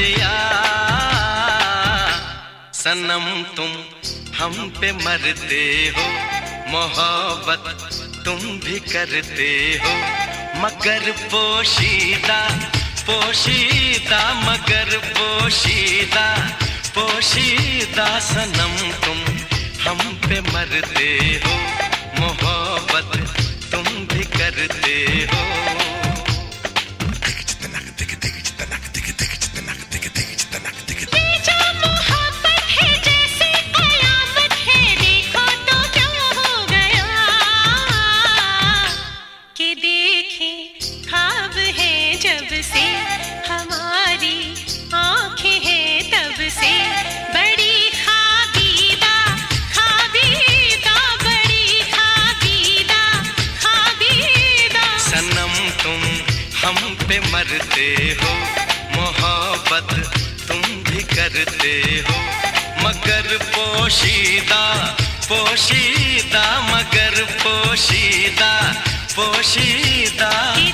दिया। सनम तुम हम पे मरते हो, मोहब्बत तुम भी करते हो, मगर पोशीदा पोशीदा, मगर पोशीदा पोशीदा। सनम तुम हम पे मरते हो, मोहब्बत तुम भी करते हो। मरते हो, मोहब्बत तुम भी करते हो, मगर पोशीदा पोशीदा, मगर पोशीदा पोशीदा।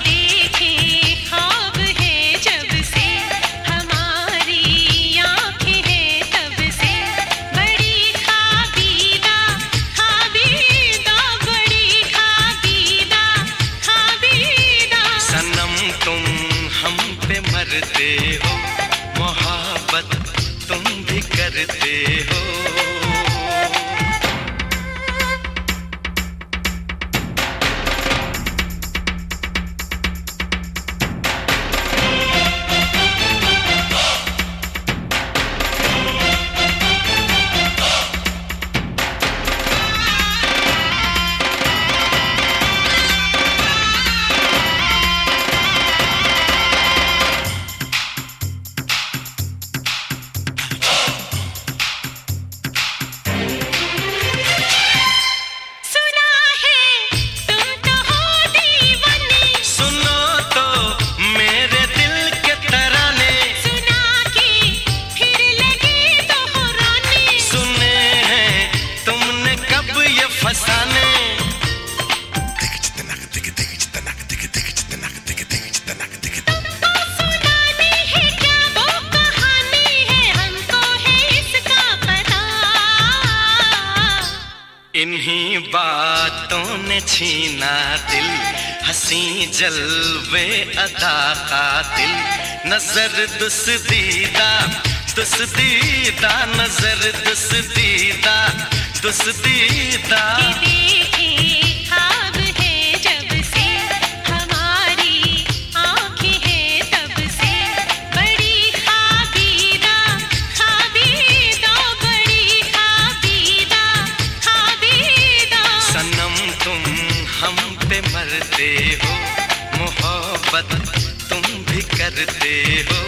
मरते हो, मोहब्बत तुम भी करते हो। इन्हीं बातों ने छीना दिल, हंसी जलवे अदा का दिल। नजर दुस्दीदा दुस्दीदा, नजर दुस्दीदा दुस्दीदा। मरते हो, मोहब्बत तुम भी करते हो।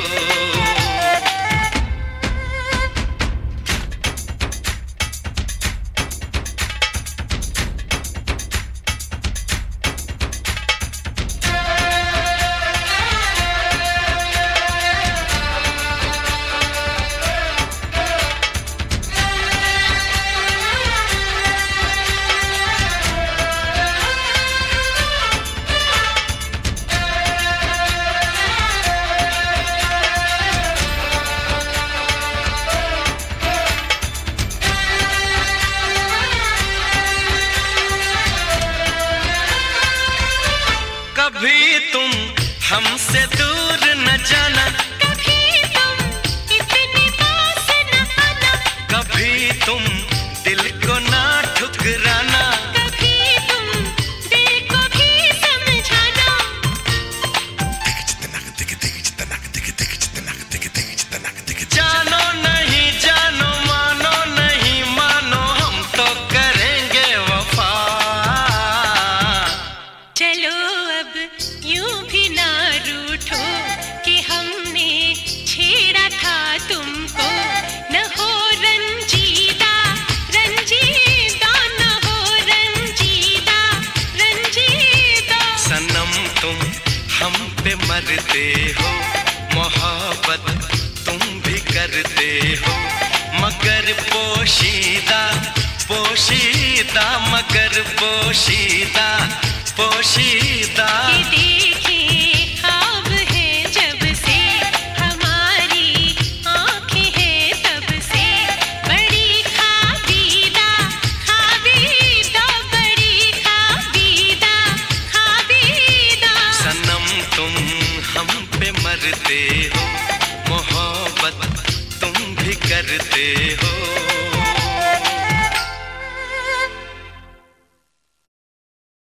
कभी तुम हमसे दूर न जाना, कभी तुम इतने पास न आना, कभी तुम दिल को ना ठुकराना, कभी तुम दिल को भी समझाना। जानो नहीं जानो, मानो नहीं मानो, हम तो करेंगे वफा। चलो अब यूं भी ना रूठो कि हमने छेड़ा था तुमको। न हो रंजीदा रंजीदा, न हो रंजीदा रंजीदा। सनम तुम हम पे मरते हो, मोहब्बत तुम भी करते हो, मगर पोशीदा पोशीदा, मगर पोशीदा पोशीदा। ये देखे ख्वाब है जब से हमारी करते हो, मोहब्बत तुम भी करते हो।